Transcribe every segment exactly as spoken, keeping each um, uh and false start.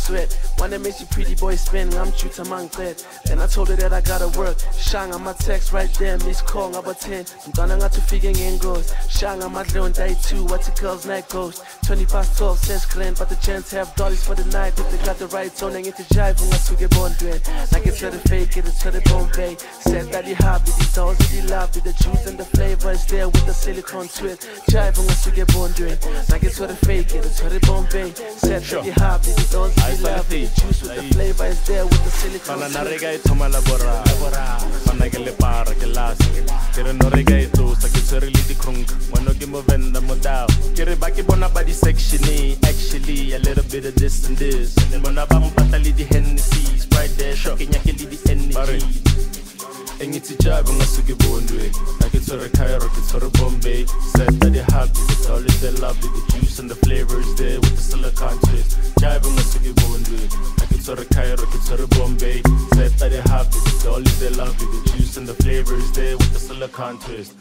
sweat. Wanna make you pretty boy spin, I'm true to man dead. Then I told her that I gotta work. Shang on my text right there, Miss Kong about ten. I'm gonna have to figure in goes. Shang on my drone day two, what the girls night goes. twenty past twelve, says Glenn, but the gents have dollars for the night. If they got the right tone, they get to jive when I swing it born doing. Like it's for the fake, it's for the Bombay. Said that you have it, the dolls that you love it. The juice and the flavor is there with the silicone twist. Jive when I swing it born doing. Like it's for the fake, it's for the Bombay. Said that you have it, the dolls that you love it. The juice with the flavor is there with the silicone twist. Pana narega ito malabora, pana gele para que las. Kere norega ito sa kiseri di krunk. Mano gi mo venda mo daw. Kere baki bona body sectiony. Actually a little bit of this and this. Mona bam patali di Hennessy. Sprite there shocking yakili di energy. Engiti jive ngasuke bondwe. Like it's a Cairo, it's a Bombay. Said that they happy, it's always they lovely. The juice and the flavors there with the silicone twist. Jive ngasuke bondwe. Like it's a Cairo, it's a Bombay. Said that they happy, it's always they lovely. The juice and the flavors there with the silicone twist.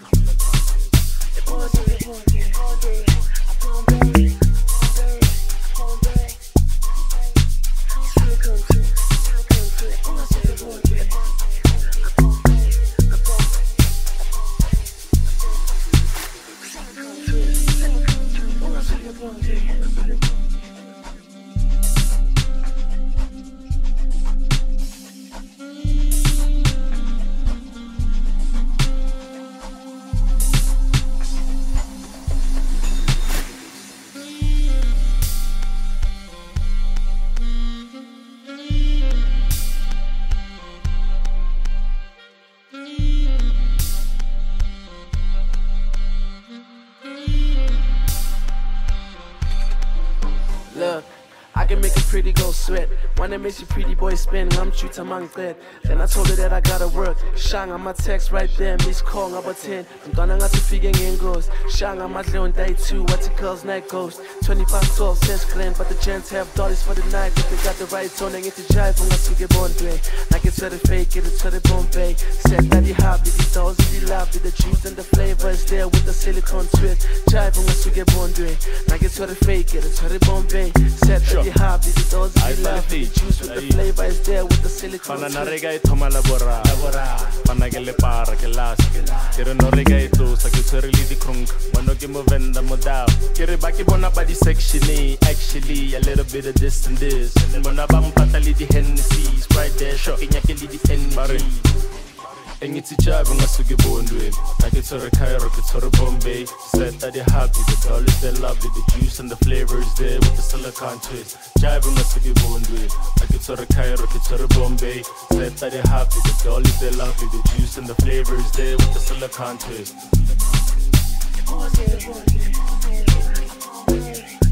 Look, I can make a pretty girl sweat. Wanna make you pretty boy spin, I'm true to man dead. Then I told her that I gotta work. Shang on my text right there, Miss Kong about ten. I'm gonna have to figure in goes. Shang on my drone day two, what the girls night goes. twenty past twelve, says Glenn, but the gents have dollars for the night. If they got the right tone, they get to jive when I swing it born doing. Like it's for the fake, it's for the Bombay. Said that you have it, the dolls that you love it. The juice and the flavor is there with the silicone twist. Jive when I swing it born doing. Like it's for the fake, it's for the Bombay. Said that you have it, the dolls that you love it. The juice with the flavor is there with the silicone twist. Pana narega ito malabora, pana gele para que las. Kere norega ito sa kiseri di krunk. Mano gi mo venda mo daw. Kere baki bona body sectiony. Actually a little bit of this and this. Mona bam patali di Hennessy. Sprite there shocking yakili di energy. Engiti jive ngasuke bondwe. Like it's a Cairo, it's a Bombay. Said that they happy, the dollars they lovely. The juice and the flavors there with the silicone twist. Jive ngasuke bondwe. Like it's a Cairo, it's a Bombay. Said that they happy, the dollars they lovely. The juice and the flavors there with the silicone twist.